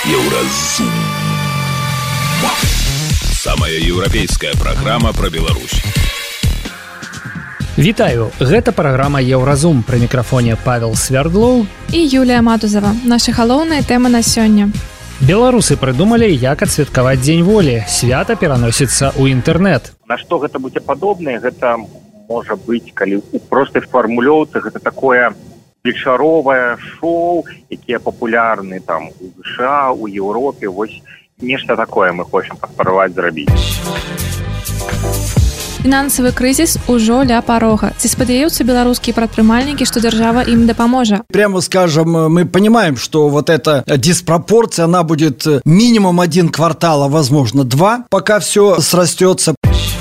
Еўразум. Самая еўрапейская праграма пра Беларусь. Вітаю, гэта праграма Еўразум. Пры мікрафоне Павел Свярдлоў і Юлія Матузава. Нашы галоўныя тэмы на сёння. Беларусы прыдумалі, як адсвяткаваць Дзень волі. Свята пераносіцца ў інтэрнэт. На што гэта будзе падобнае? Гэта можа быць, калі ў простай фармулёўцы, гэта такое вечаровае шоу, якія папулярны там у США, у Еўропе. Вось нешта такое мы хочам паспрабаваць зрабіць. Фінансавы крызіс ужо ля парога. Ці спадзяюцца беларускія прадпрымальнікі, што дзяржава ім дапаможа? Прямо скажем, мы понимаем, что вот эта диспропорция, она будет минимум 1 квартал, а возможно 2, пока все срастется.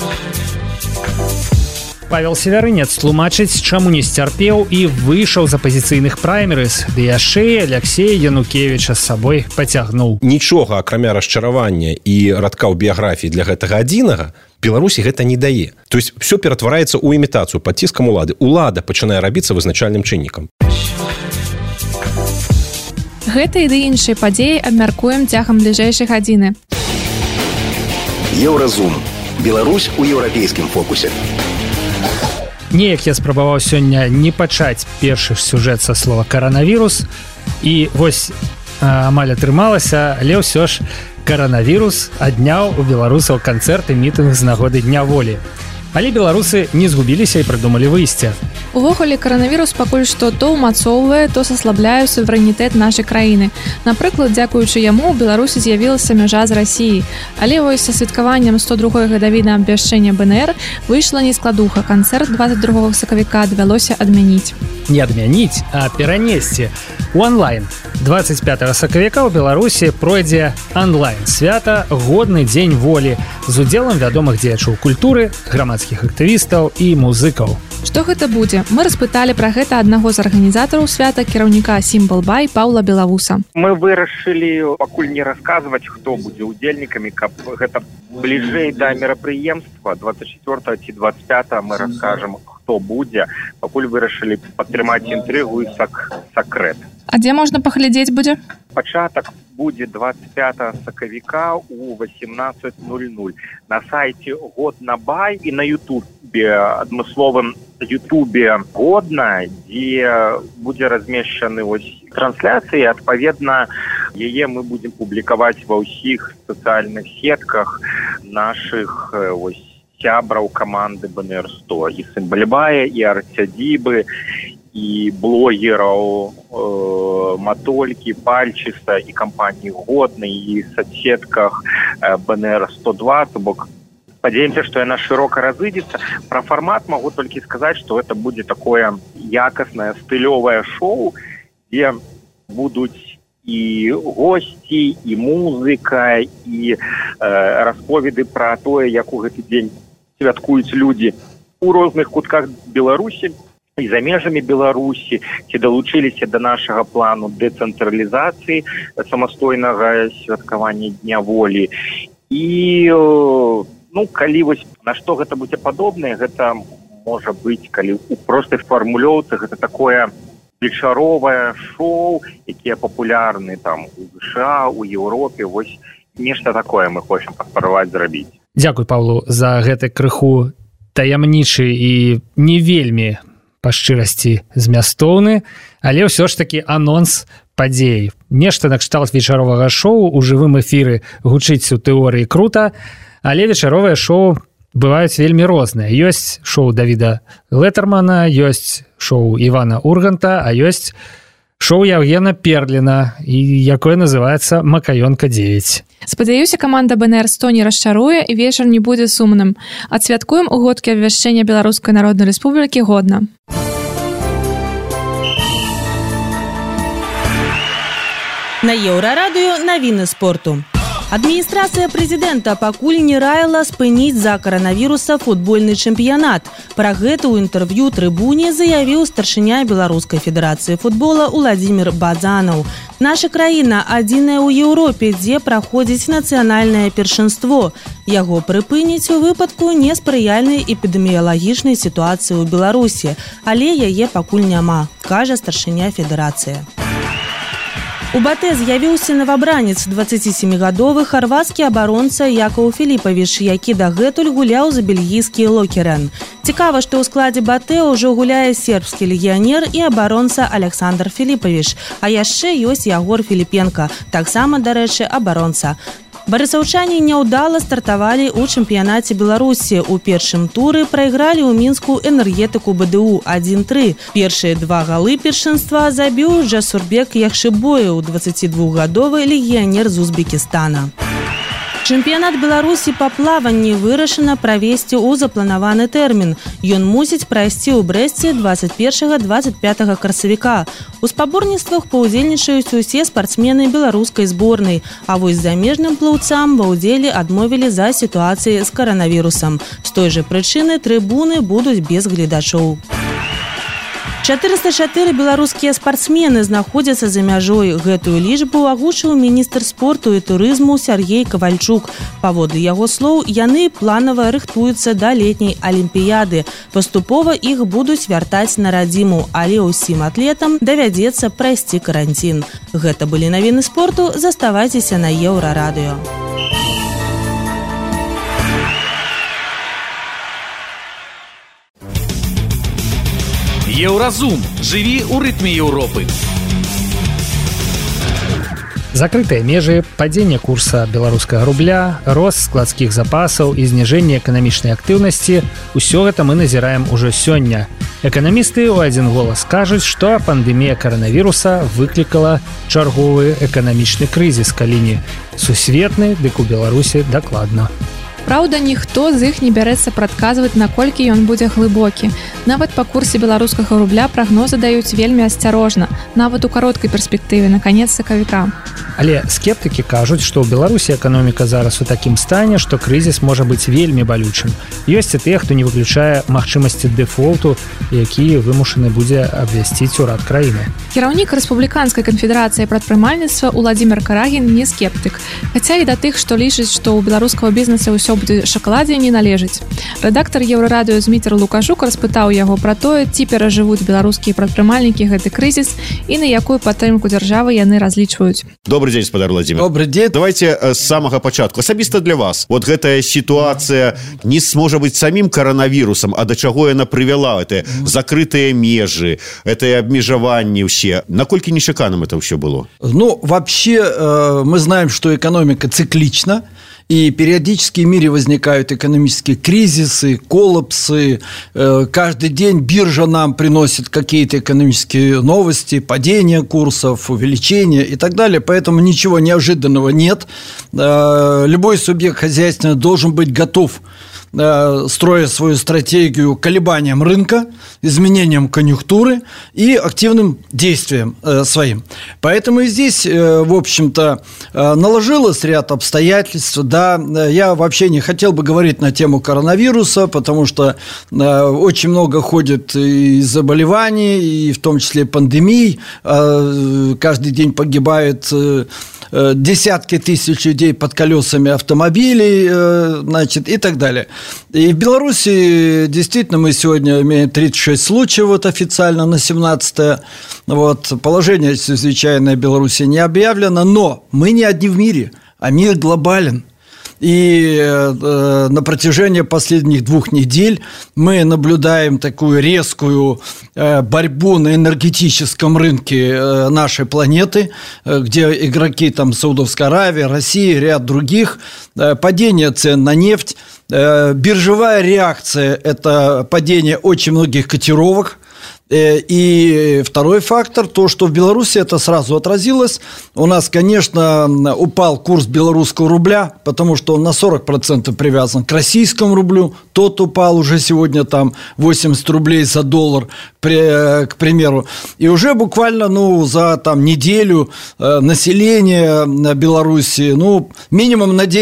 Павел Севярынец тлумачыць, чаму не сцярпеў і выйшаў з апазіцыйных праймерыз, ды яшчэ Алексея Янукевіча з сабой пацягнуў. Нічога, акрамя расчаравання і радка ў біяграфіі для гэтага адзінага, Беларусі гэта не дае. То есть все ператвараецца ў імітацыю пад ціскам улады. Улада пачынае рабіцца вызначальным чыннікам. Гэта і ды іншыя падзеі абмяркуем цягам бліжэйшай гадзіны. Еўразум. Беларусь у еўрапейскім фокусе. Неяк я спрабаваў сёння не пачаць першы сюжэт са слова «каранавірус», і вось амаль атрымалася, але ўсё ж каранавірус адняў у беларусаў канцэрт і мітынг з нагоды Дня волі. Але беларусы не згубіліся і прыдумалі выйсце. Увогуле, каранавірус пакуль што то ўмацоўвае, то саслабляе суверэнітэт нашай краіны. Напрыклад, дзякуючы яму ў Беларусі з'явілася мяжа з Расіяй. Але вось са святкаваннем 102-й гадавіны абвяшчэння БНР выйшла нескладуха. Канцэрт 22 сакавіка давялося адмяніць. Не адмяніць, а перанесці у онлайн. 25 сакавіка ў Беларусі пройдзе онлайн-свята «Годны дзень волі» з удзелам вядомых дзеячоў культуры, грамадскіх актывістаў і музыкаў. Што гэта будзе? Мы распыталі пра гэта аднаго з арганізатараў свята, кіраўніка Сімбал Бай Паўла Белавуса. Мы вырашылі пакуль не расказваць, хто будзе удзельнікамі, каб гэта бліжэй да мерапрыемства 24 ці 25 мы раскажам, хто будзе. Пакуль вырашылі падтрымаць інтрыгу і сакрэт. А дзе можна паглядзець будзе? Пачатак будзе 25 сакавіка у 18:00 на сайце Годна Бай і на Ютубе, адмысловым Ютубе Годна, дзе будзе размешчаны вось трансляцыі. Адпаведна, яе мы будзем публікаваць ва ўсіх сацыяльных сетках нашых вось сябраў каманды БНР-100, і Сімбальбая, і Арцядзібы, і блогераў Матолькі, Пальчыса, і кампаніі Годна, і садсетках БНР-102, то бок спадзяемся, што яна шырока разыдзецца. Пра фармат магу толькі сказаць, што гэта будзе такое якаснае стылёвае шоу, дзе будуць і госці, і музыка, і расповеды пра тое, як у гэты дзень святкуюць людзі у розных кутках Беларусі і за межамі Беларусі, ці далучыліся да нашага плану дэцэнтралізацыі самастойнага святкавання Дня волі. І калі вось на што гэта будзе падобнае, гэта можа быць, калі у простай фармулёўцы, гэта такое вечаровае шоу, якія папулярны там у США, у Еўропе. Вось нешта такое мы хочам паспрабаваць зрабіць. Дзякуй, Павлу, за гэты крыху таямнічы і не вельмі па шчырасці змястоўны, але ўсё ж такі анонс падзей. Нешта накшталт вечаровага шоу у жывым эфіры гучыць у тэорыі крута, але вечаровыя шоу бываюць вельмі розныя. Ёсць шоу Давіда Леттермана, ёсць шоу Івана Урганта, а ёсць шоу Яўгена Перліна, якое называецца «Макаёнка 9». Спадзяюся, каманда БНР-100 не расчаруе і вечар не будзе сумным. Адсвяткуем у годкі абвяшчэння Беларускай Народнай Рэспублікі годна. На Еўрарадыё навіны спорту. Адміністрацыя прэзідэнта пакуль не раіла спыніць з-за каранавіруса футбольны чэмпіянат. Пра гэта ў інтэрв'ю «Трыбуне» заявіў старшыня Беларускай федэрацыі футбола Уладзімір Бадзанаў. Наша краіна адзіная ў Еўропе, дзе праходзіць нацыянальнае першынство. Яго прыпыніць у выпадку неспрыяльнай эпідэміялагічнай сітуацыі ў Беларусі, але яе пакуль няма, кажа старшыня федэрацыі. У БАТЭ з'явіўся новабранец, 27-гадовы харвацкі абаронца Якаў Філіпавіч, які дагэтуль гуляў за бельгійскі Локерен. Цікава, што ў складзе БАТЭ ўжо гуляе сербскі легіянер і абаронца Александр Філіпавіч, а яшчэ ёсць Ягор Філіпенка, таксама, дарэчы, абаронца. Барысаўчане няўдала стартавалі ў чэмпіянаце Беларусі. У першым туры прайгралі ў Мінску энергетыку БДУ 1-3. Першыя два галы першынства забіў Джасурбек Яхшыбоев, 22-гадовы легіянер з Узбекістана. Чэмпіянат Беларусі па плаванні вырашана правесці ў запланаваны тэрмін. Ён мусіць прайсці ў Брэсце 21-25 красавіка. У спаборніцтвах паўдзельнічаюць усе спартсмены беларускай зборнай, а вось замежным плыўцам ва ўдзеле адмовілі за сітуацыі з каранавірусам. З той жа прычыны трыбуны будуць без гледачоў. 404 беларускія спартсмены знаходзяцца за мяжой. Гэтую лічбу агучыў міністр спорту і турызму Сергей Кавальчук. Паводле яго слоў, яны планава рыхтуюцца да летняй алімпіяды. Паступова іх будуць вяртаць на радзіму, але ўсім атлетам давядзецца прайсці каранцін. Гэта былі навіны спорту. Заставайцеся на Еўрарадыё. Еўразум. Жыві ў рытме Еўропы. Закрытыя межы, падзенне курса беларускага рубля, рост складскіх запасаў і зніжэнне эканамічнай актыўнасці – усё гэта мы назіраем ужо сёння. Эканамісты ў адзін голас кажуць, што пандэмія каранавіруса выклікала чарговы эканамічны крызіс, калі не сусветны, дык у Беларусі дакладна. Праўда, ніхто з іх не бярэцца прадказваць, наколькі ён будзе глыбокі. Нават па курсе беларускага рубля прагнозы даюць вельмі асцярожна, нават у кароткай перспектыве, на канец сакавіка. Але скептыкі кажуць, што ў Беларусі эканоміка зараз у такім стане, што крызіс можа быць вельмі балючым. Ёсць і тыя, хто не выключае магчымасці дэфолту, які вымушаны будзе абвясціць урад краіны. Кіраўнік рэспубліканскай канфедэрацыі прадпрымальніцтва Уладзімир Карагін не скептык, хаця і да тых, што лічыць, што ў беларускага бізнеса ўсё будзе шакаладзе, не належыць. Рэдактар Еўрарадыё Зміцер Лукашук распытаў яго пра тое, ці перажывуць беларускія прадпрымальнікі гэты крызіс і на якую падтрымку дзяржавы яны разлічваюць. Добрый день, спадар Владимир. Добрый день. Давайте с самого початку. Асабіста для вас. Вот гэтая ситуация не сможа быть самим коронавирусом, а до чего она привела? Это закрытые межи, это обмежевание все. Наколькі нечаканым это все было? Ну, вообще, мы знаем, что экономика циклична. И периодически в мире возникают экономические кризисы, коллапсы. Каждый день биржа нам приносит какие-то экономические новости, падение курсов, увеличение и так далее. Поэтому ничего неожиданного нет. Любой субъект хозяйственный должен быть готов, строя свою стратегию, колебаниям рынка, изменением конъюнктуры и активным действием своим. Поэтому и здесь, в общем-то, наложилось ряд обстоятельств. Да, я вообще не хотел бы говорить на тему коронавируса, потому что очень много ходит и заболеваний, и в том числе пандемий. Каждый день погибает десятки тысяч людей под колесами автомобилей, значит, и так далее. И в Беларуси действительно мы сегодня имеем 36 случаев вот, официально на 17-е. Вот, положение чрезвычайное в Беларуси не объявлено, но мы не одни в мире, а мир глобален. И на протяжении последних 2 недель мы наблюдаем такую резкую борьбу на энергетическом рынке нашей планеты, где игроки там Саудовская Аравия, Россия, ряд других, падение цен на нефть, биржевая реакция – это падение очень многих котировок. И второй фактор, то, что в Беларуси это сразу отразилось. У нас, конечно, упал курс белорусского рубля, потому что он на 40% привязан к российскому рублю. Тот упал уже сегодня там 80 рублей за доллар, к примеру. И уже буквально за там, неделю население Беларуси минимум на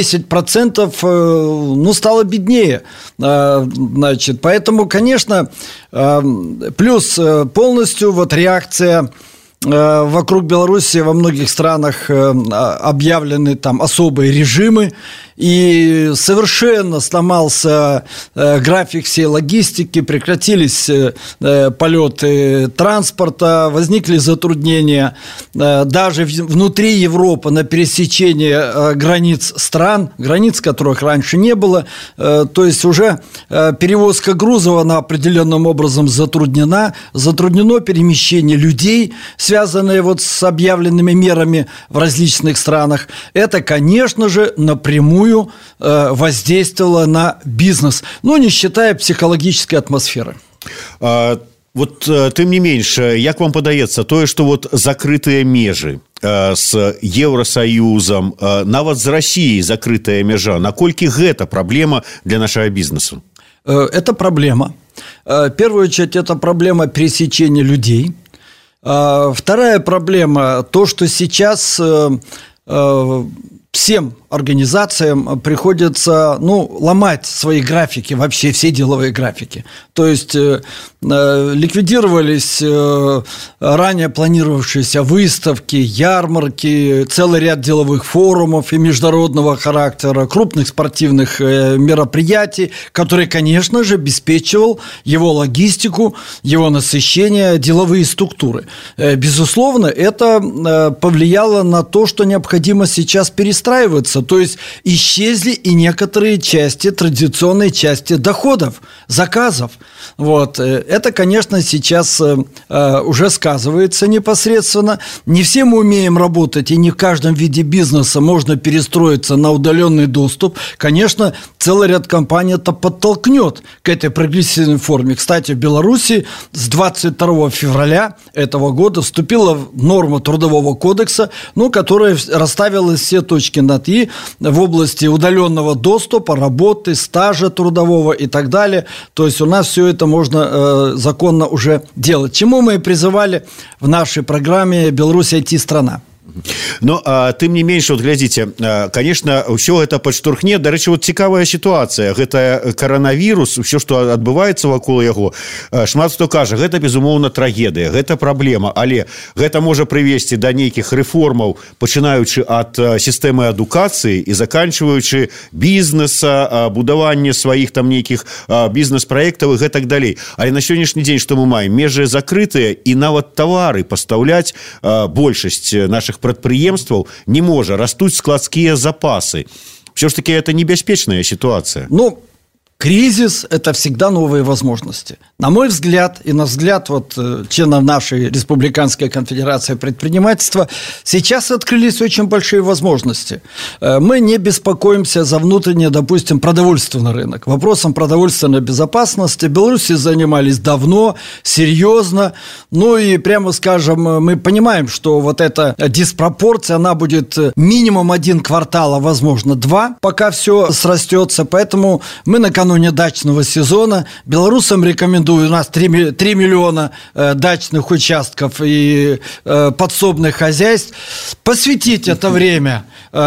10% стало беднее. Значит, поэтому, конечно, плюс полностью вот реакция вокруг Беларуси во многих странах объявлены там особые режимы, и совершенно сломался график всей логистики, прекратились полеты транспорта, возникли затруднения даже внутри Европы на пересечении границ стран, границ которых раньше не было. То есть уже перевозка грузов, она определенным образом затруднено перемещение людей, связанные вот с объявленными мерами в различных странах. Это, конечно же, напрямую воздействовало на бизнес, но не считая психологической атмосферы. Вот тым не менш, як вам падаецца тое, што вот закрытыя межы з Еўрасаюзам, нават з Расіяй закрытая мяжа, наколькі гэта праблема для нашага бізнесу? Это проблема. В первую очередь, это проблема пересечения людей. Вторая проблема – то, что сейчас всем организациям приходится ломать свои графики, вообще все деловые графики. То есть ликвидировались ранее планировавшиеся выставки, ярмарки, целый ряд деловых форумов и международного характера, крупных спортивных мероприятий, которые, конечно же, обеспечивал его логистику, его насыщение, деловые структуры. Безусловно, это повлияло на то, что необходимо сейчас перестраиваться. То есть исчезли и некоторые части, традиционные части доходов, заказов. Вот. Это, конечно, сейчас уже сказывается непосредственно. Не все мы умеем работать, и не в каждом виде бизнеса можно перестроиться на удаленный доступ. Конечно, целый ряд компаний это подтолкнет к этой прогрессивной форме. Кстати, в Беларуси с 22 февраля этого года вступила в норму Трудового кодекса, которая расставила все точки над «и» в области удаленного доступа, работы, стажа трудового и так далее. То есть у нас все это можно законно уже делать. Чему мы и призывали в нашей программе «Беларусь IT-страна». Но тым не менш, вот глядзіце, конечно, ўсё гэта падштурхне. Дарэчы, вот цікавая сітуацыя, гэта коронавірус, ўсё, што адбываецца вакол яго, шмат хто кажа, гэта безумоўна трагедыя, гэта праблема, але гэта можа прывесці да нейкіх рэформаў, пачынаючы ад сістэмы адукацыі і заканчваючы бізнеса, будавання сваіх там нейкіх бізнес-праектаў і гэтак далей. Але на сённяшні дзень што мы маем? Межы закрытыя, і нават тавары пастаўляць большасць наших прадпрыемстваў не можа, растуць складскія запасы. Все ж таки это небяспечная ситуация. Кризис – это всегда новые возможности. На мой взгляд и на взгляд членов нашей Республиканской конфедерации предпринимательства, сейчас открылись очень большие возможности. Мы не беспокоимся за внутренний, допустим, продовольственный рынок. Вопросом продовольственной безопасности в Беларуси занимались давно, серьезно. И прямо скажем, мы понимаем, что вот эта диспропорция, она будет минимум 1 квартал, а возможно 2, пока все срастется. Поэтому мы накануне дачного сезона белорусам рекомендую, у нас 3 миллиона дачных участков и подсобных хозяйств, посвятить это время,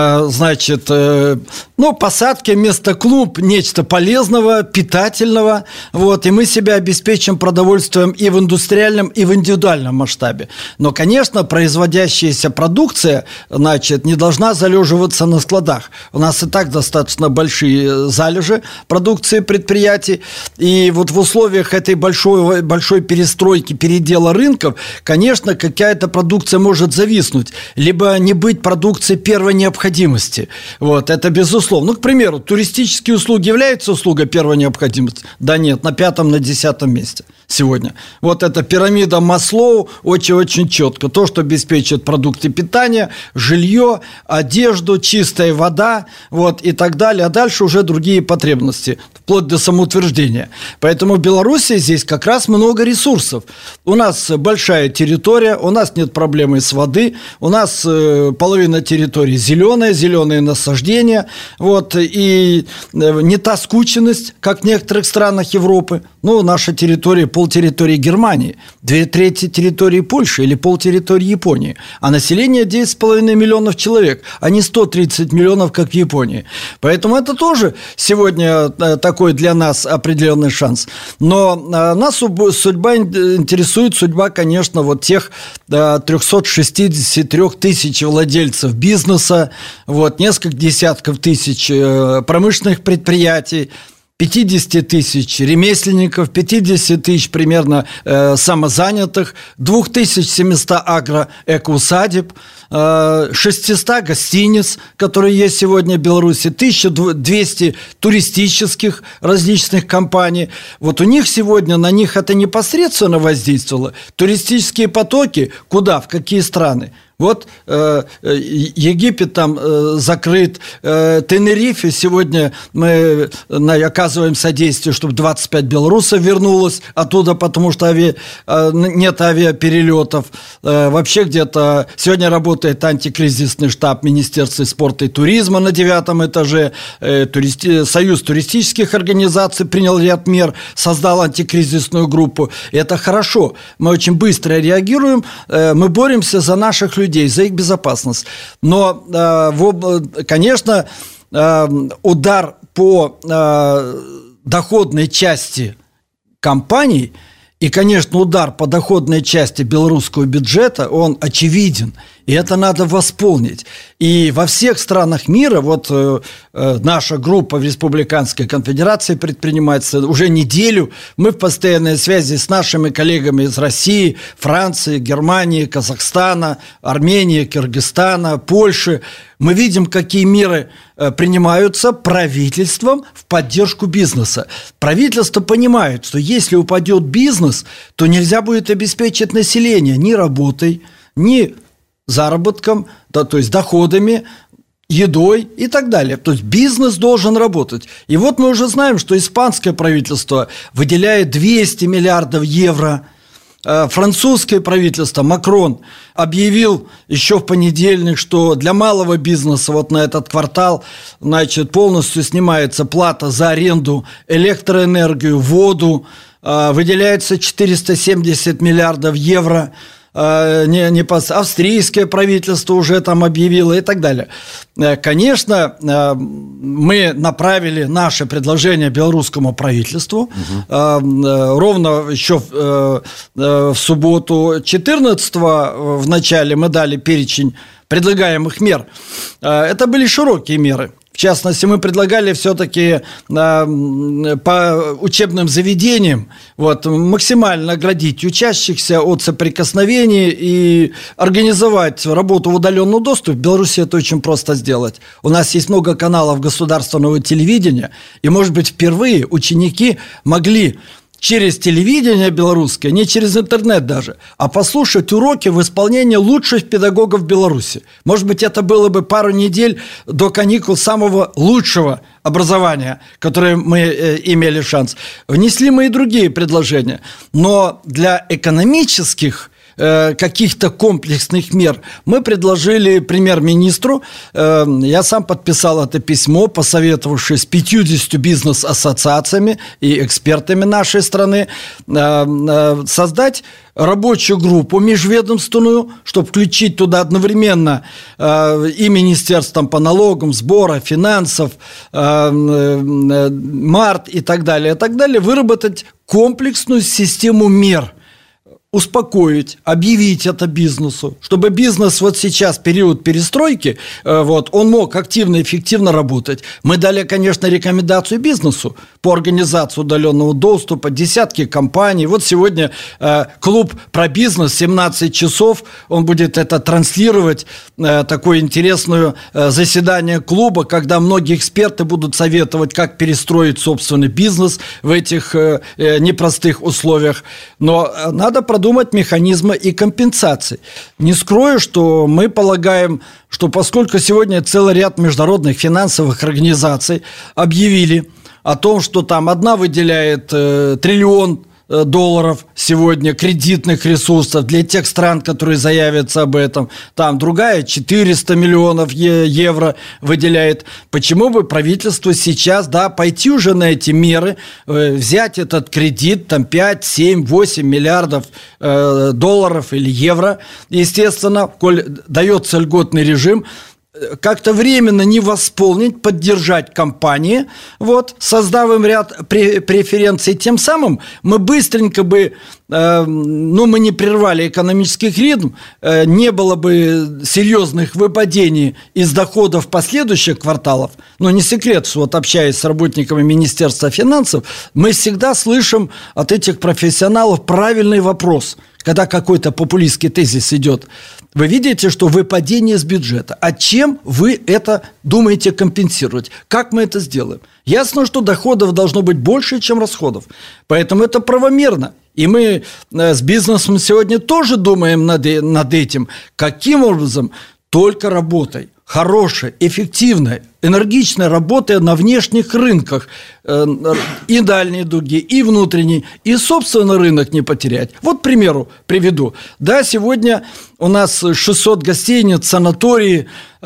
посадке вместо клумб нечто полезного, питательного, и мы себя обеспечим продовольствием и в индустриальном, и в индивидуальном масштабе. Но, конечно, производящаяся продукция, не должна залеживаться на складах. У нас и так достаточно большие залежи продукции предприятий, и в условиях этой большой перестройки, передела рынков, конечно, какая-то продукция может зависнуть, либо не быть продукцией первой необходимости. Это безусловно. К примеру, туристические услуги являются услугой первой необходимости? Да нет, на 5-м, на 10-м месте сегодня. Эта пирамида Маслоу очень-очень четко. То, что обеспечит продукты питания, жилье, одежду, чистая вода, и так далее. А дальше уже другие потребности, вплоть до самоутверждения. Поэтому в Беларуси здесь как раз много ресурсов. У нас большая территория, у нас нет проблемы с водой, у нас половина территории зеленые насаждения, и не та скученность, как в некоторых странах Европы. наша территория полтерритории Германии, 2/3 территории Польши или полтерритории Японии. А население 10,5 миллионов человек, а не 130 миллионов, как в Японии. Поэтому это тоже сегодня такой для нас определенный шанс. Но нас интересует судьба, конечно, вот тех 363 тысяч владельцев бизнеса, вот, несколько десятков тысяч промышленных предприятий, 50 тысяч ремесленников, 50 тысяч примерно самозанятых, 2700 агроэкоусадеб, 600 гостиниц, которые есть сегодня в Беларуси, 1200 туристических различных компаний. Вот у них сегодня, на них это непосредственно воздействовало. Туристические потоки куда, в какие страны? Вот Египет там закрыт, Тенерифе сегодня мы оказываем содействие, чтобы 25 белорусов вернулось оттуда, потому что нет авиаперелетов. Вообще где-то сегодня работает антикризисный штаб Министерства спорта и туризма на 9 этаже. Союз туристических организаций принял ряд мер, создал антикризисную группу. И это хорошо. Мы очень быстро реагируем, мы боремся за наших людей, за их безопасность. Но, конечно, удар по доходной части компаний и, конечно, удар по доходной части белорусского бюджета, он очевиден. И это надо восполнить. И во всех странах мира, вот наша группа в Республиканской конфедерации предпринимательства уже неделю, мы в постоянной связи с нашими коллегами из России, Франции, Германии, Казахстана, Армении, Кыргызстана, Польши. Мы видим, какие меры принимаются правительством в поддержку бизнеса. Правительство понимает, что если упадет бизнес, то нельзя будет обеспечить население ни работой, ни заработком, то есть доходами, едой и так далее. То есть бизнес должен работать. И вот мы уже знаем, что испанское правительство выделяет 200 миллиардов евро. Французское правительство, Макрон, объявил еще в понедельник, что для малого бизнеса вот на этот квартал, значит, полностью снимается плата за аренду, электроэнергию, воду, выделяется 470 миллиардов евро. Австрийское правительство уже там объявило и так далее. Конечно, мы направили наше предложение белорусскому правительству. Ровно еще в субботу 14-го в начале мы дали перечень предлагаемых мер. Это были широкие меры. В частности, мы предлагали все-таки по учебным заведениям максимально оградить учащихся от соприкосновений и организовать работу в удаленном доступе. В Беларуси это очень просто сделать. У нас есть много каналов государственного телевидения, и, может быть, впервые ученики могли через телевидение белорусское, не через интернет даже, а послушать уроки в исполнении лучших педагогов Беларуси. Может быть, это было бы пару недель до каникул самого лучшего образования, которое мы имели шанс. Внесли мы и другие предложения. Но для экономических каких-то комплексных мер мы предложили премьер-министру. Я сам подписал это письмо, посоветовавшись с 50 бизнес-ассоциациями и экспертами нашей страны, создать рабочую группу межведомственную, чтобы включить туда одновременно и Министерством по налогам, сбора, финансов, МАРТ и так далее, выработать комплексную систему мер, успокоить, объявить это бизнесу, чтобы бизнес вот сейчас, период перестройки, он мог активно и эффективно работать. Мы дали, конечно, рекомендацию бизнесу по организации удаленного доступа, десятки компаний. Вот сегодня клуб про бизнес, 17 часов, он будет это транслировать, такое интересное заседание клуба, когда многие эксперты будут советовать, как перестроить собственный бизнес в этих непростых условиях. Но надо продумать механизмы и компенсации. Не скрою, что мы полагаем, что поскольку сегодня целый ряд международных финансовых организаций объявили о том, что там одна выделяет триллион долларов сегодня кредитных ресурсов для тех стран, которые заявятся об этом. Там другая 400 миллионов евро выделяет. Почему бы правительству сейчас, пойти уже на эти меры, взять этот кредит, там 5, 7, 8 миллиардов долларов или евро, естественно, коль дается льготный режим, как-то временно не восполнить, поддержать компании, создав им ряд преференций. Тем самым мы быстренько бы, мы не прервали экономических ритм, не было бы серьезных выпадений из доходов последующих кварталов. Но не секрет, что общаясь с работниками Министерства финансов, мы всегда слышим от этих профессионалов правильный вопрос, когда какой-то популистский тезис идет. Вы видите, что выпадение с бюджета. А чем вы это думаете компенсировать? Как мы это сделаем? Ясно, что доходов должно быть больше, чем расходов. Поэтому это правомерно. И мы с бизнесом сегодня тоже думаем над этим. Каким образом? Только работой. Хорошей, эффективной, энергичной работой на внешних рынках, и дальней дуги, и внутренней, и собственный рынок не потерять. К примеру приведу. Сегодня у нас 600 гостиниц, санатории,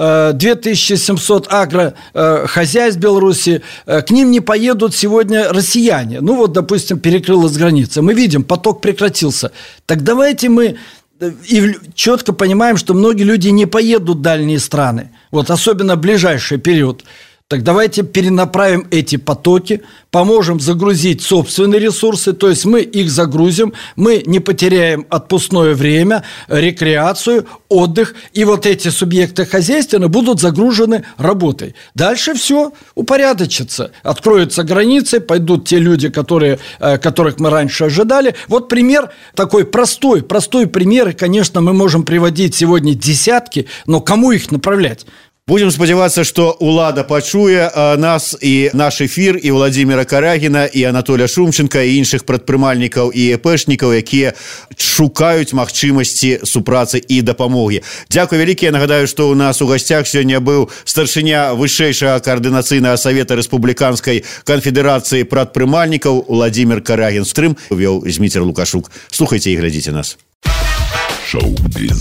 2700 агрохозяйств Беларуси. К ним не поедут сегодня россияне. Допустим, перекрылась граница. Мы видим, поток прекратился. Так давайте мы... И четко понимаем, что многие люди не поедут в дальние страны, особенно в ближайший период. Так давайте перенаправим эти потоки, поможем загрузить собственные ресурсы, то есть мы их загрузим, мы не потеряем отпускное время, рекреацию, отдых, и эти субъекты хозяйственные будут загружены работой. Дальше все упорядочится, откроются границы, пойдут те люди, которых мы раньше ожидали. Пример такой простой пример, и, конечно, мы можем приводить сегодня десятки, но кому их направлять? Будем спадзявацца, што ўлада пачуе нас і наш эфір, і Владимира Карагіна, і Анатолія Шумченка, і іншых прадпрымальнікаў і ЭПшнікаў, якія шукаюць магчымасці супрацы і дапамогі. Дзякуй вялікі. Я нагадаю, што ў нас у гасцях сёння быў старшыня вышэйшага каардынацыйнага савета Рэспубліканскай канфедэрацыі прадпрымальнікаў Владимир Карагін. Стрым вёў Зміцер Лукашук. Слухайце і глядзіце нас. Шоу-біз.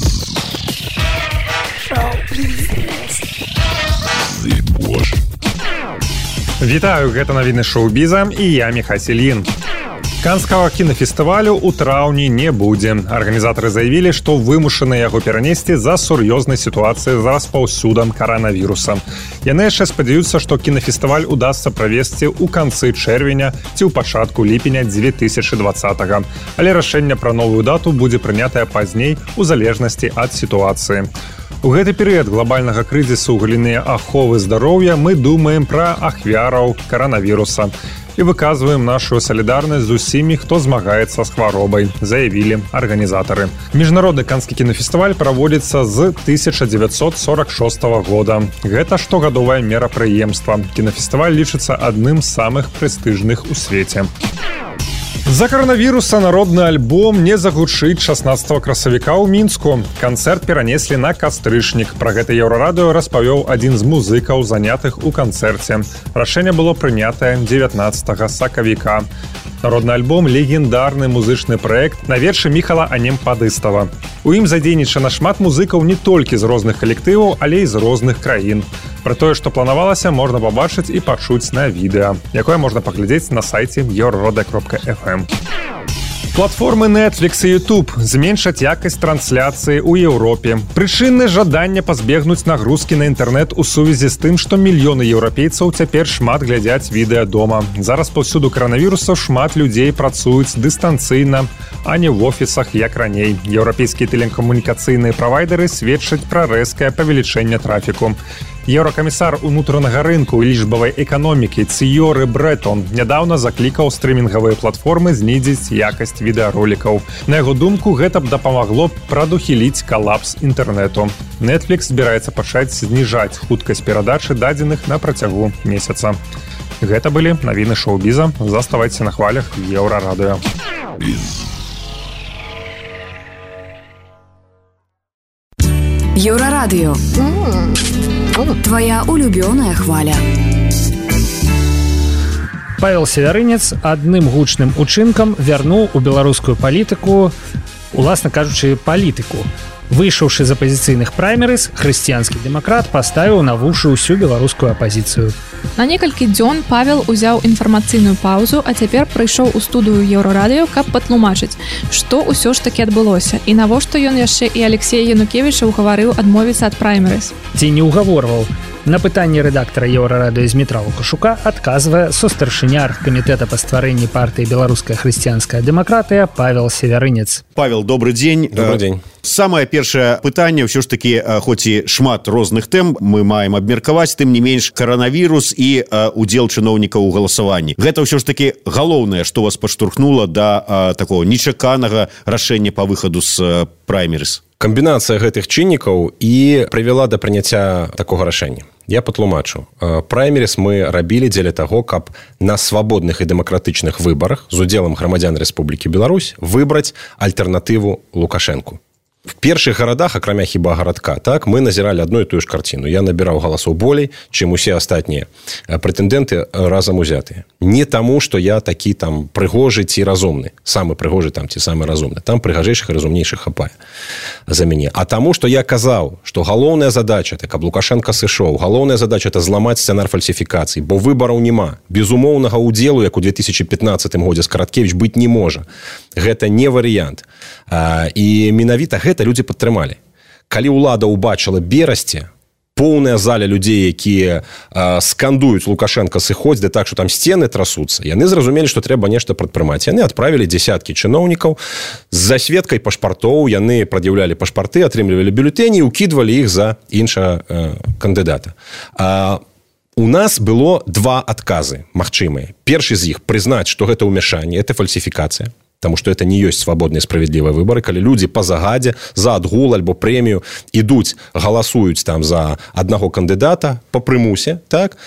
Вітаю, гэта навіны шоу-біза і я Міхась Ільін. Канскага кінафестывалю ў траўні не будзе. Арганізатары заявілі, што вымушаны яго перанесці з-за сур'ёзнай сітуацыі з распаўсюдам каранавіруса. Яны яшчэ спадзяюцца, што кінафестываль удасца правесці ў канцы чэрвеня ці ў пачатку ліпеня 2020-го. Але рашэнне пра новую дату будзе прынятае пазней у залежнасці ад сітуацыі. У гэты перыяд глобальнага крызісу ў галіне аховы здароўя мы думаем пра ахвяраў каранавіруса і выказваем нашу салідарнасць з усімі, хто змагаецца з хваробай, заявілі арганізатары. Міжнародны канскі кінафестываль праводзіцца з 1946 года. Гэта штогадовае мерапрыемства. Кінафестываль лічыцца адным з самых прэстыжных у свеце. З-за каранавіруса народны альбом не загучыць 16 красавіка ў Мінску. Канцэрт перанеслі на кастрычнік. Пра гэта Еўрарадыё распавёў адзін з музыкаў, занятых у канцэрце. Рашэнне было прынятае 19 сакавіка. Народны альбом – легендарны музычны праект на вершы Міхала Анемпадыстава. У ім задзейнічана шмат музыкаў не толькі з розных калектываў, але і з розных краін. Пра тое, што планавалася, можна пабачыць і пачуць на відэа, якое можна паглядзець на сайце euroroda.fm. Платформы Netflix і YouTube зменшаць якасць трансляцыі ў Еўропе. Прычыны жадання пазбегнуць нагрузкі на інтэрнэт у сувязі з тым, што мільёны еўрапейцаў цяпер шмат глядзяць відэа дома. Зараз паўсюду каранавірусаў шмат людзей працуюць дыстанцыйна, а не в офісах, як раней. Еўрапейскія тэлекамунікацыйныя правайдеры сведчаць пра рэзкае павелічэнне трафіку. Еўракамісар унутранага рынку і лічбавай эканомікі Цыёры Брэтон нядаўна заклікаў стрымінгавыя платформы знізіць якасць відэаролікаў. На яго думку, гэта б дапамагло прадухіліць калапс інтэрнэту. Netflix збіраецца пачаць зніжаць хуткасць перадачы дадзеных на працягу месяца. Гэта былі навіны шоу-біза. Заставайце на хвалях Еўрарадыё. Еўрарадыё. Твоя улюбёная хваля. Павел Севярынец адным гучным учынкам вярнуў у беларускую палітыку, уласна кажучы, палітыку. Выйшаўшы з апазіцыйных праймерыз, хрысціянскі дэмакрат паставіў на вушы ўсю беларускую апазіцыю. На некалькі дзён Павел узяў інфармацыйную паўзу, а цяпер прыйшоў у студыю Еўрарадыё, каб патлумачыць, што ўсё ж такі адбылося і навошта ён яшчэ і Алексея Янукевіча ўгаварыў адмовіцца ад праймерыз. Ці не ўгаворваў? На пытанне рэдактара Еўрарадыё Змітра Лукашука адказвае состаршыня аргкамітэта па стварэнні партыі «Беларуская хрысціянская дэмакратыя» Павел Севярынец. Павел, добрый день. Добрый день. Самае першае пытанне, ўсё ж такі, хоць і шмат розных тэм мы маем абмеркаваць, тым не менш каранавірус і удзел чыноўнікаў у галасаванні. Гэта ўсё ж такі галоўнае, што вас падштурхнула да такого нечаканага рашэння па выхаду з праймерыз. Камбінацыя гэтых чыннікаў і прывяла да прыняцця такога рашэння. Я патлумачу. Праймерыз мы рабілі дзеля таго, каб на свабодных і дэмакратычных выбарах з удзелам грамадзян Рэспублікі Беларусь выбраць альтэрнатыву Лукашэнку. В першых гарадах, акрамя хіба гарадка, так, мы назіралі адну і тую ж карціну. Я набіраў галасоў болей, чым усе астатнія прэтэндэнты разам узятыя. Не таму, што я такі там прыгожы ці разумны. Самы прыгожы там ці самы разумны. Там прыгажэйшых і разумнейшых хапае за мяне. А таму, што я казаў, што галоўная задача, это каб Лукашенко сышоў, галоўная задача это зламаць сцэнар фальсіфікацый, бо выбараў няма. Безумоўнага ўдзелу, як у 2015 годзе Скараткевіч быць не можа. Гэта не варыянт. І менавіта гэта людзі падтрымалі. Калі ўлада ўбачыла берасце, поўная заля людзей, якія скандуюць Лукашенко сыходзь, да так, што там сцены трасуцца, яны зразумелі, што трэба нешта прадпрымаць. Яны адправілі дзесяткі чыноўнікаў з засветкай пашпартоў, яны прад'яўлялі пашпарты, атрымлівалі бюлетэні і ўкідвалі іх за іншага кандыдата. У нас было два адказы магчымыя. Першы з іх прызнаць, што гэта ўмяшанне, это фальсіфікацыя. Потому что это не есть свободные и справедливые выборы, когда люди по загаде за отгул альбо премию идут, голосуют там за одного кандидата по примусе, так,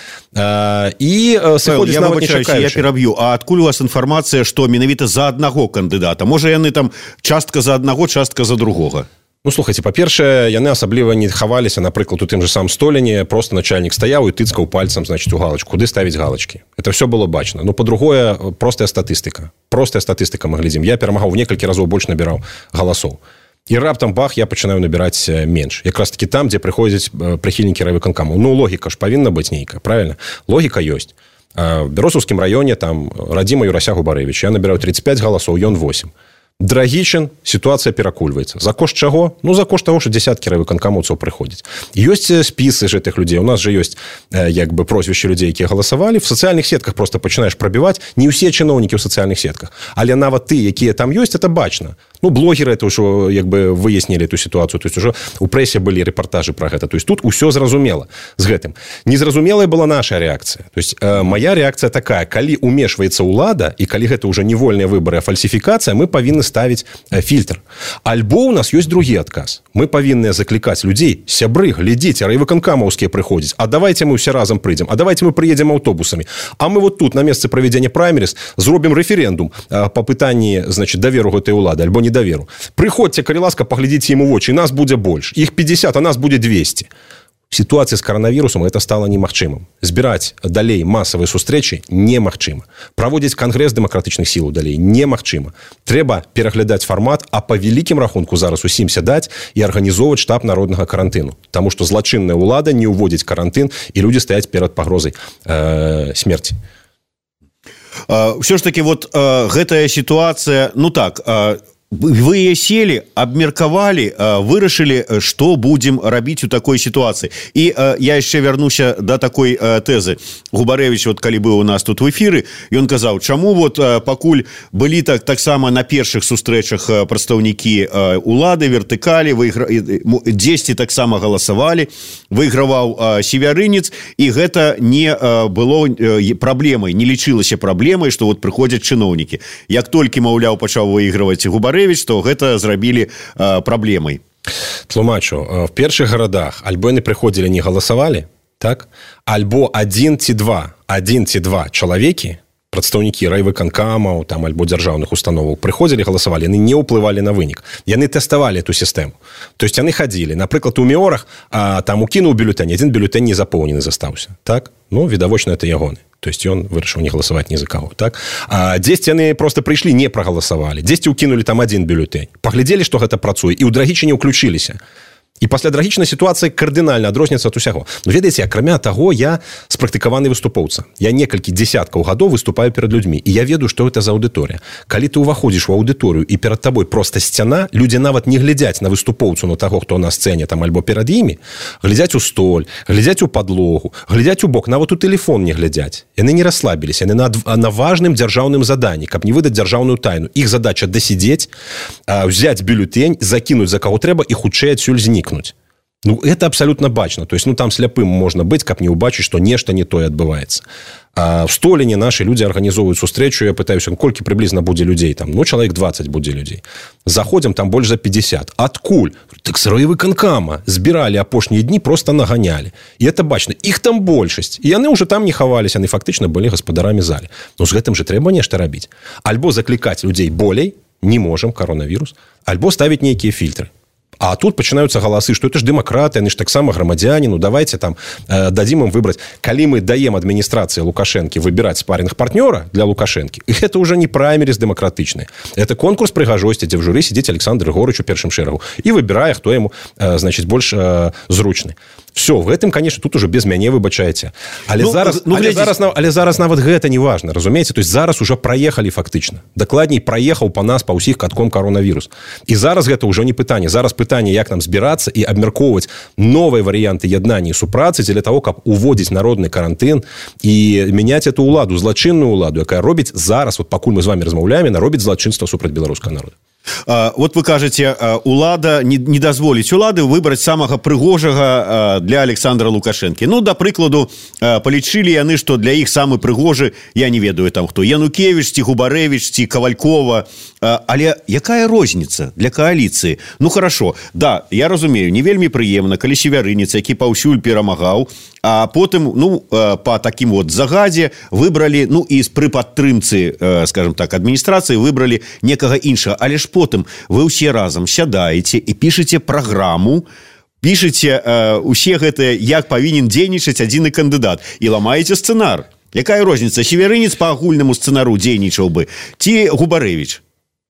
и сыходят я выбачаюсь, я пераб'ю. А откуль у вас информация, что менавіта за одного кандидата? Може, яны там частка за одного, частка за другого? Ну, слухайте, па-першае, яны асабліва не хаваліся, напрыклад, у тым же самом Століне, просто начальник стаяў і тыцкаў пальцам, значит, у галочку, куды ставіць галочки. Это все было бачно. Ну, по-другое, простая статыстика. Простая статыстика мы глядзім. Я перамагаў в некалькі разоў больш набіраў галасоў. І раптам бах, я пачынаю набіраць менш. Якраз таки там, дзе прыходзяць прыхільнікі райвыканкаму. Ну, логіка ж павінна быць нейкая, правильно? Логіка ёсць. В Бяросаўскім раёне там радзіма Юрася Губарэвіч. Я набіраю 35 галасоў, ён 8. Драгічын, ситуация перакульваецца. За кошт чаго? Ну, за кошт того, что десятки райвыканкамоўцаў прыходзяць. Ёсць спісы ж гэтых людзей. У нас же ёсць як бы прозвішчы людзей, якія галасавалі. В сацыяльных сетках просто пачынаеш прабіваць. Не ўсе чыноўнікі ў сацыяльных сетках. Але нават ты, якія там ёсць, это бачна. Ну, блогеры это ўжо як бы выяснілі эту ситуацию. То есть уже у прэсе былі рэпартажы про гэта. То есть тут усё зразумела з гэтым. Незразумелая была наша реакция. То есть моя реакция такая. Калі умешваецца ўлада, і калі гэта уже не вольныя выборы, а фальсификация, мы павінны ставіць фильтр. Альбо у нас ёсць другі адказ. Мы павінны заклікаць людзей: сябры, глядзіце, райвыканкамаўскія прыходзяць. А давайте мы ўсе разам прыйдзем. А давайте мы прыедзем аўтобусамі. А мы вот тут на месцы правядзення праймерыз зробім рэферэндум па пытанні, значит, даверу гэтай улады альбо недаверу. Прыходзьце, калі ласка, паглядзіце ім у вочы, нас будзе больш. Іх 50, а нас будзе 200. Ситуация с коронавирусом это стало немагчымым. Збирать далей массовые сустрэчы немагчыма. Проводить конгресс демократычных сил далей немагчыма. Трэба пераглядаць формат, а по великим рахунку зараз усім сядаць и организовывать штаб народного карантыну. Потому что злачынная улада не уводзіць карантын, и люди стаяць перад пагрозай смерти. Все ж таки вот гэтая ситуация, ну так, вы сели, абмеркавалі, вырашылі, што будзем рабіць у такой сітуацыі. І я яшчэ вярнуся да такой тэзы. Губарэвіч, вот калі быў у нас тут в эфіры, ён казаў, чаму вот пакуль былі таксама на першых сустрэчах прадстаўнікі улады, вертыкалі, дзесьці таксама галасавалі, выйграваў Севярынец, і гэта не было праблемай, не лічылася праблемай, што вот прыходзяць чыноўнікі. Як толькі, маўляў, пачаў выйграваць Губарэвіч, что гэта зрабілі праблемай. Тлумачу, в першых гарадах альбо яны прыходзілі, не галасавалі, так? Альбо один ці два чалавекі, прадстаўнікі райвыканкамаў там альбо дзяржаўных установаў прыходзілі, галасавалі, яны не ўплывалі на вынік. Яны тэставалі эту сістэму. То есть яны хадзілі, напрыклад, у Меорах там укінуў бюлетэнь, адзін бюлетэнь не запоўнены застаўся. Так? Ну, відавочна, это ягоны. То есть ён вырашыў не галасаваць ні за каго. Так? Дзесьці яны просто прыйшлі, не прагаласавалі. Дзесьці ўкінулі там адзін бюлетэнь. Паглядзелі, што гэта працуе, і ў Драгічыне ўключыліся. І пасля драгічнай сітуацыі кардынальна адрозніцца ад усяго. Ну, ведаеце, акрамя таго, я спрактыкаваны выступоўца. Я некалькі дзесяткаў гадоў выступаю перад людзьмі, і я ведаю, што гэта за аўдыторыя. Калі ты ўваходзіш у аўдыторыю і перад табой проста сцяна, людзі нават не глядзяць на выступоўцу, на таго, хто на сцэне там альбо перад імі, глядзяць у столь, глядзяць у падлогу, глядзяць у бок, нават у тэлефон не глядзяць. Яны не расслабіліся, яны на важным дзяржаўным заданні, каб не выдаць дзяржаўную тайну. Іх задача дасидзець, взять бюлетень, закінуць за каго трэба і хутчэй адсюль знікнуць. Ну, это абсолютно бачно. То есть, ну, там сляпым можно быть, как не убачить, что нечто не тое отбывается. А в Столине наши люди организовывают встречу, я пытаюсь, кольки приблизно будет людей там? Ну, человек 20 будет людей. Заходим, там больше за 50. Откуль? Так с райвыканкама збирали апошние дни, просто нагоняли. И это бачно. Их там большесть. И они уже там не ховались, они фактично были господарами зали. Но с этим же треба нечто робить. Альбо закликать людей болей, не можем, коронавирус, альбо ставить некие фильтры. А тут пачынаюцца галасы, што это ж дэмакраты, яны ж таксама грамадзяне, ну давайте там дадзім ім выбраць. Калі мы даем адміністрацыі Лукашэнкі выбіраць спарринг-партнёра для Лукашэнкі, і гэта ўжо не праймеріз дэмакратычны. Это конкурс прыгажосці, дзе в журы сидзіць Александр Григорьевич у першым шэрагу і выбірае, хто яму, значит, больш зручны. Все, в гэтым, конечно, тут уже без мяне выбачаеце. Але зараз нават гэта не важно, разумееце? То есть зараз уже проехали фактычна. Дакладней, проехаў па нас па ўсіх катком коронавірус. І зараз гэта ўжо не пытанне. Зараз пытанне, як нам збірацца і абмяркоўваць новыя варыянты яднання і супрацы дзеля того, каб уводзіць народны карантын і мяняць эту ўладу, злачынную ўладу, якая робіць зараз, вот пакуль мы з вами размаўляем, яна робіць злачынства супраць беларускага народа. Вот вы кажаце, улада не дазволіць улады выбраць самага прыгожага для Александра Лукашэнкі. Ну, да прыкладу, палічылі яны, што для іх самы прыгожы, я не ведаю там хто, Янукевіч, ці Губарэвіч, ці Кавалькова. Але якая розніца для кааліцыі? Ну, хорошо, да, я разумею, не вельмі прыемна, калі севярынец, які паўсюль перамагаў, а потым, ну, по таким вот загадзе выбралі, ну, і пры падтрымцы, скажем так, адміністрацыі выбралі некага іншага. Але ж потым вы ўсе разам сядаеце і пішаце праграму, пішаце усе гэтыя, як павінен дзейнічаць адзіны кандыдат, і ламаеце сцэнар. Якая розніца? Севярынец па агульнаму сцэнару дзейнічаў бы, ці Губарэвіч?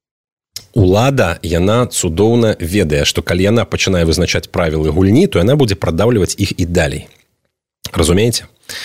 Улада, яна цудоўна ведае, што калі яна пачынае вызначаць правілы гульні, то яна будзе прадаўліваць іх і далей. Разумееце?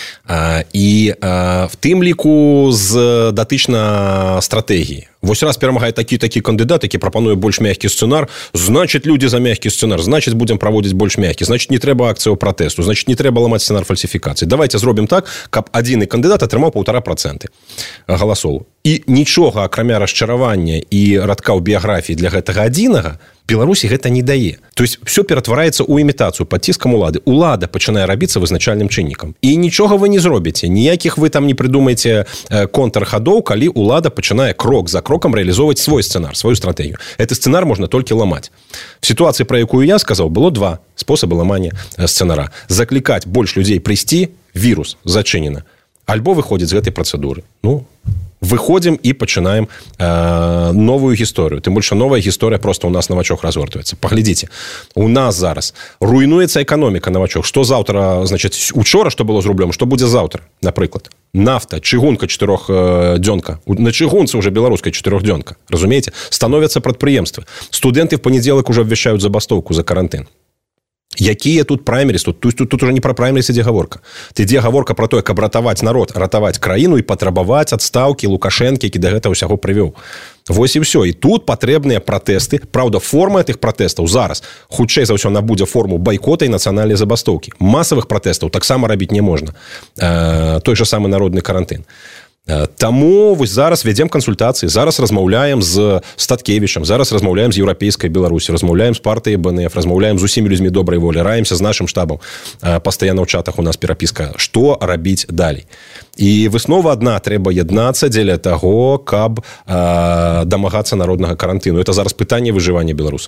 І в тым ліку з датычна стратэгіі. Вось раз перамагае такі кандыдат, які прапануе больш мягкі сцэнар, значит, людзі за мягкі сцэнар, значит, будзем праводзіць больш мягкі, значит, не трэба акцыю пратэсту, значит, не трэба ламаць сцэнар фальсіфікацыі. Давайте зробім так, каб адзіны кандыдат атрымаў 1,5% галасоў. І нічога, акрамя расчаравання і радка ў біяграфіі для гэтага адзінага, Беларусі гэта не дае. То есть все ператвараецца ў імітацыю пад ціскам улады. Улада пачынае рабіцца вызначальным чыннікам. І нічога вы не зробіце, ніякіх вы там не прыдумаеце контрхадоў, калі улада пачынае крок за крокам рэалізоўваць свой сцэнар, сваю стратэгію. Гэты сцэнар можна толькі ламаць. В сітуацыі, пра якую я сказаў, было два спосабы ламання сцэнара. Заклікаць больш людзей прыйсці, вірус зачынена, альбо выходзіць з гэтай працэдуры. Ну, выходим и пачинаем новую гісторыю. Тым больш, новая гісторыя просто у нас новачок разгортваецца. Паглядзіце, у нас зараз руйнуецца эканоміка, новачок. Што заўтра, значит, учора што было з рублём, што будзе заўтра, напрыклад. Нафта, чыгунка 4-дзёнка. На чыгунцы уже беларускай 4-дзёнка. Разумееце? Становятся прадпрыемствы. Студэнты в панядзелак уже абвяшчаюць забастоўку за карантын. Якія тут праймеріс? Тут уже не про праймеріс ідзе гаворка. Ідзе гаворка про тое, каб ратаваць народ, ратаваць краіну і патрабаваць адстаўкі Лукашэнкі, які да гэта ўсяго прывёў. Вось і ўсё. І тут патрэбныя пратэсты. Праўда, форма гэтых пратэстаў зараз хутчэй за ўсё набудзе форму байкота і нацыянальнай забастоўкі. Масавых пратэстаў таксама рабіць не можна. Той же самы народны карантын. Таму вось зараз вядзем кансультацыі, зараз размаўляем з Статкевічам, зараз размаўляем з еўрапейскай Беларусі, размаўляем з партыяй БНФ, размаўляем з усімі людзьмі добрай волі, раімся з нашым штабам, пастаянна ў чатах у нас перапіска, што рабіць далей. І выснова адна, трэба яднацца дзеля таго, каб дамагацца народнага карантыну. Это зараз пытанне выжывання беларусаў.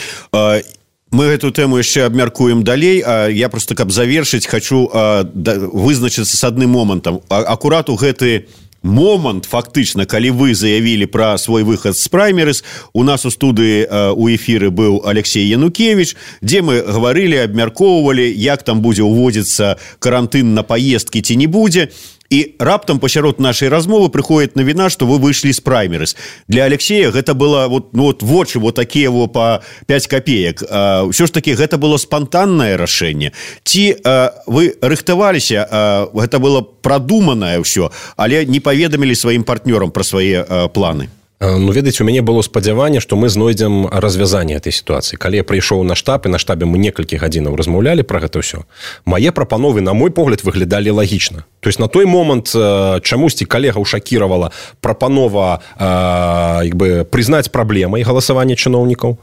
Мы эту тему яшчэ абмяркуем далей, а я просто, каб завершыць, хочу вызначыцца с адным момантам. Акурат у гэты момант фактычна, калі вы заявілі пра свой выхад з праймерыз, у нас у студыі у эфіры быў Алексей Янукевич, дзе мы гаварылі, абмяркоўвалі, як там будзе ўводзіцца карантын на паездкі ці не будзе. І раптам пасярод нашай размовы прыходзіць навіна, што вы выйшлі з праймерыз. Для Алексея гэта было вочы такія па 5 копеек. Ўсё ж такі гэта было спантаннае рашэнне. Ці вы рыхтаваліся, гэта было прадуманае ўсё, але не паведамілі сваім партнёрам пра свае планы? Ну, ведаеце, у мяне было спадзяванне, што мы знойдзем развязанне этой сітуацыі. Калі я прыйшоў на штаб, і на штабе мы некалькі гадзінаў размаўлялі пра гэта ўсё, мае прапановы, на мой погляд, выглядалі лагічна. То есть на той момант чамусьці калегаў шакіравала прапанова прызнаць праблемай галасавання чыноўнікаў.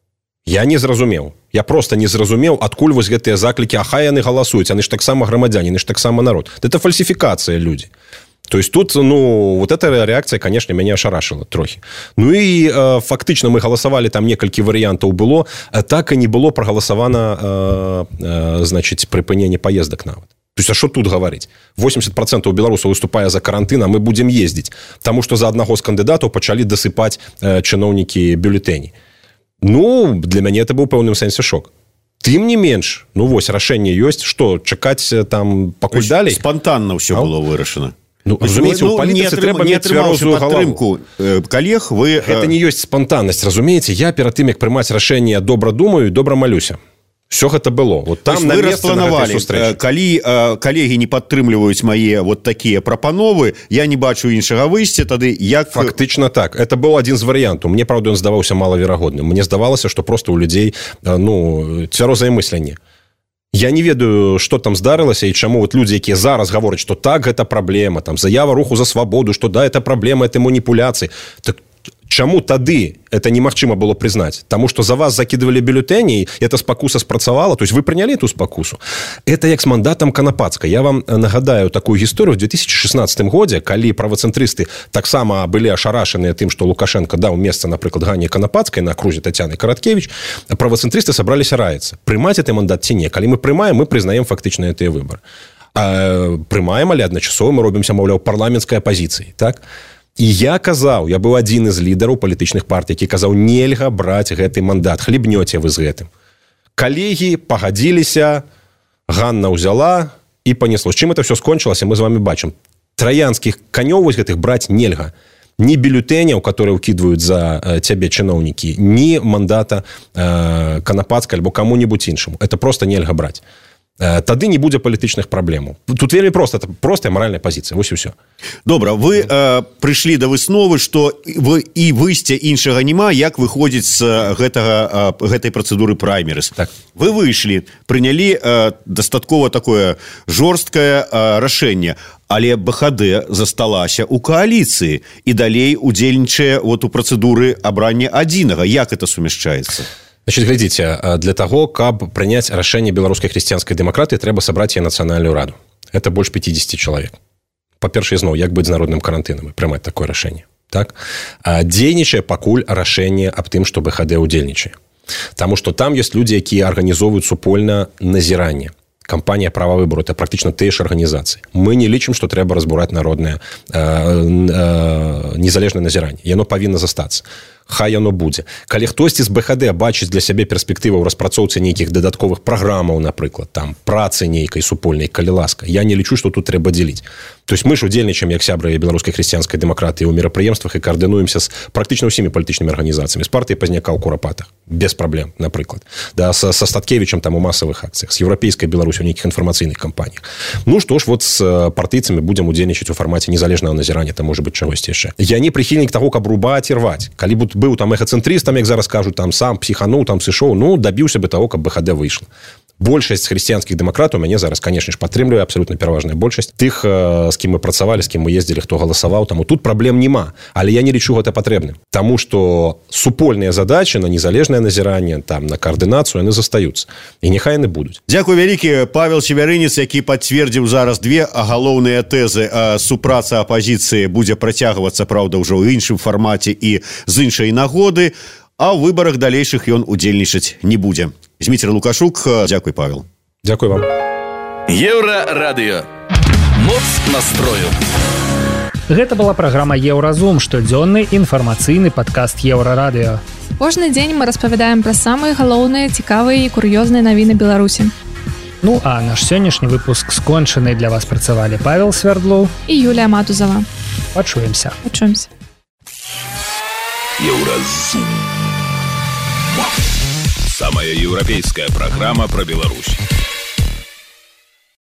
Я не зразумеў. Я просто не зразумеў, адкуль вось гэтыя заклікі, а хай яны галасуюць, яны ж таксама грамадзяне, яны ж таксама народ. Это фальсификация, люди. То есть тут, вот эта реакция, конечно, меня ошарашила трохи. Ну и фактично мы голосовали, там некалькі вариантов было, так и не было проголосовано, значит, припынение поездок нават. То есть, а что тут говорить? 80% белорусов, выступая за карантин, а мы будем ездить. Потому что за одного з кандидатов почали досыпать чиновники бюллетени. Ну, для меня это был в пэўным сэнсе шок. Тым не менш, вось, рашэнне ёсць, што, чакаць там пакуль далей? Спантанна ўсё было вырашана. Разумееце, у палітыцы трэба мець цвярозую галаву. Калег, вы... Гэта не ёсць спантаннасць, разумееце? Я перад тым, як прымаць рашэнне, добра думаю і добра малюся. Все гэта было. Вот там на месцы на гэтай сустрэчы. Калі калегі не падтрымліваюць мае вот такія прапановы, я не бачу іншага выйсця, тады як... Фактычна так. Это быў адзін з варыянтаў. Мне, правда, ён здаваўся малаверагодным. Мне здавалася, што проста ў людзей, цвярозае мысленне. Я не ведаю, што там здарылася і чаму вот людзі, якія зараз гавораць, што так, гэта праблема, там заява руху за свабоду, што да, это праблема, это маніпуляцыі. Так чаму тады это немагчыма было прызнаць? Таму што за вас закидывали бюллетени, и эта спакуса спрацавала, то есть вы прыняли эту спакусу. Это як з мандатам Канапацка. Я вам нагадаю такую гісторыю. В 2016 годзе, калі правацэнтрысты таксама былі ашарашаныя тым, што Лукашенко даў месца, напрыклад, Ганне Канапацкай на акрузе Тацяны Караткевич, правацэнтрысты сабраліся раіцца, прымаць гэты мандат ці не. Калі мы прымаем, мы прызнаем фактычна гэтыя выбары. Прымаем, але адначасова мы робімся, маўляў, парламенцкай апазіцыяй, так? І я казаў, я быў адзін з лідараў палітычных партый, які казаў, нельга браць гэты мандат, хлебнёце вы з гэтым. Калегі пагадзіліся, Ганна ўзяла і панесло. З чым это все скончылася, мы з вами бачым. Траянскіх канёў вось гэтых браць нельга. Ні бюллетэняў, которые ўкідваюць за цябе чыноўнікі, ні мандата Канапацка альбо каму-нибудь іншаму. Это просто нельга браць. Тады не будзе палітычных праблемаў. Тут вельмі проста, это простая маральная пазіцыя, вось і ўсё. Добра, вы прыйшлі да высновы, што вы і выйсця іншага няма, як выходзіць з гэтай працэдуры праймерыз. Так. Вы выйшлі, прынялі дастаткова такое жорсткае рашэнне, але БХД засталася ў кааліцыі і далей удзельнічае вот у працэдуры абрання адзінага. Як это сумяшчаецца? Значит, глядзіце, для таго, каб прыняць рашэнне беларускай хрысціянскай дэмакратыі, трэба сабраць яе нацыянальную раду. Это больш 50 чалавек. Па-першае, зноў, як быць з народным карантынам і прымаць такое рашэнне. Так? Дзейнічае пакуль рашэнне аб тым, што БХД удзельнічае. Таму што там ёсць людзі, якія арганізоўваюць супольна назіранне. Кампанія права выбору, это практычна тыя ж арганізацыі. Мы не лічым, што трэба разбураць народнае незалежнае назіранне. Яно павінна застацца. Хай яно будзе. Калі хтосьці з БХД бачыць для сябе перспектывы ў распрацоўцы нейкіх дадатковых праграмаў, напрыклад, там, працы нейкай супольнай, калі ласка, я не лічу, што тут трэба дзеліць. То есть мы ж удзельнічаем як сябры беларускай хрысціянскай дэмакратыі ў мерапрыемствах і каардынуемся з практычна ўсімі палітычнымі арганізацыямі. З партыяй Пазняка ў Курапатах. Без праблем, напрыклад. Да, са Статкевічам там у масавых акцыях, з еўрапейскай Беларусі ў нейкіх інфармацыйных кампаніях. Ну што ж, вот з партыйцамі будзем удзельнічаць у фармаце незалежнага назірання, там можа быць чагосьці яшчэ. Я не прыхільнік таго, каб рубаць і рваць. Калі быў там эгоцэнтрыстам, як зараз кажуць, там сам псіхануў, там сышоў, дабіўся бы таго, каб БХД выйшла. Большасць хрысціянскіх дэмакратаў мяне зараз, конечно ж, падтрымлівае, абсолютно пераважная большасць тых, з кім мы працавалі, з кім мы ездзілі, хто галасаваў, таму тут праблем няма, але я не лічу гэта патрэбным, таму што супольныя задачы на незалежнае назіранне, там на каардынацыю яны застаюцца і няхай яны будуць. Дзякуй вялікі. Павел Чевярынец, які пацвердзіў зараз две галоўныя тэзы. Супраца апазіцыі будзе працягвацца, праўда, ўжо ў іншым фармаце і з іншай нагоды, а ў выбарах далейшых ён удзельнічаць не будзе. Зміцер Лукашук, дзякуй, Павел. Дзякуй вам. Еўрарадыё. Моц настрою. Гэта была праграма «Еўразум», штодзённы інфармацыйны падкаст «Еўрарадыё». Кожны дзень мы распавядаем пра самыя галоўныя, цікавыя і кур'ёзныя навіны Беларусі. Ну, а наш сённяшні выпуск скончаны. Для вас працавалі Павел Свердлоў і Юлія Матузова. Пачуемся. Еўразум. Самая европейская программа про Беларусь.